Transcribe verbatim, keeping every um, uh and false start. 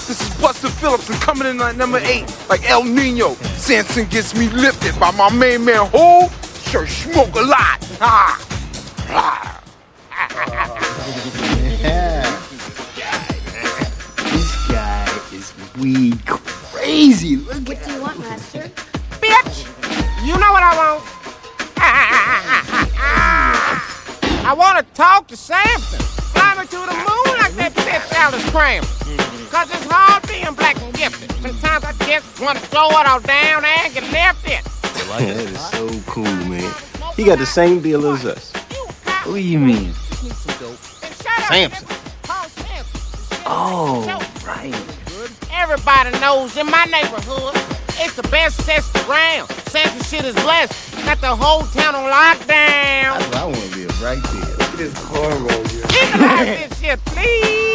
This is Buster Phillips and coming in at number eight, like El Nino. Samson gets me lifted by my main man Ho. Sure smoke a lot. Ah. Ah. Yeah. This guy is weed crazy. Look at What do you want, Master? Bitch! You know what I want? I want to talk to Samson. Fly me to the moon like that bitch Alice Kramer. Cause it's hard being black and gifted. Sometimes I just want to throw it all down there and get left it. that is so cool, man. He got the same deal as us. What do you mean? Samson. Oh, right. Everybody knows in my neighborhood, it's the best test around. Samson shit is blessed. Got the whole town on lockdown. That's what I want to live right there. Look at this cornrow here. Legalize this shit, please.